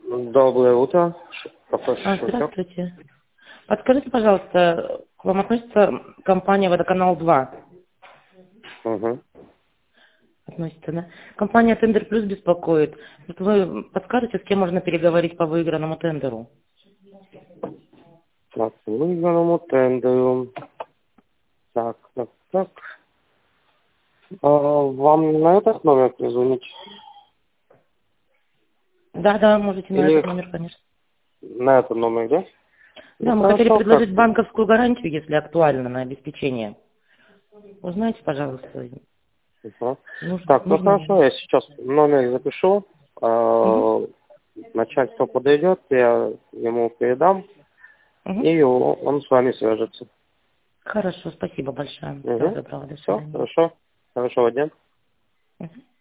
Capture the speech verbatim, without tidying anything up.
Доброе утро. Ш- Кафе А, «Шутёк». здравствуйте. Подскажите, пожалуйста, к вам относится компания «Водоканал два»? Угу. Относится, да? Компания «Тендер Плюс» беспокоит. Вот вы подскажете, с кем можно переговорить по выигранному тендеру? Так, выигранному тендеру. Так, так, так. А, вам на этот номер позвонить? Да, да, можете на Или этот номер, конечно. на этот номер, да? Ну, Да, мы хотели хорошо, как? предложить банковскую гарантию, если актуально, на обеспечение. Узнайте, пожалуйста, Угу. нуж- Так, ну нужно хорошо, ли? я сейчас номер запишу. Угу, А, начальство подойдет, я ему передам, угу. и о- он с вами свяжется. Хорошо, спасибо большое. Всего Угу. доброго, до Все, свидания. хорошо. Хорошего дня. Мгм.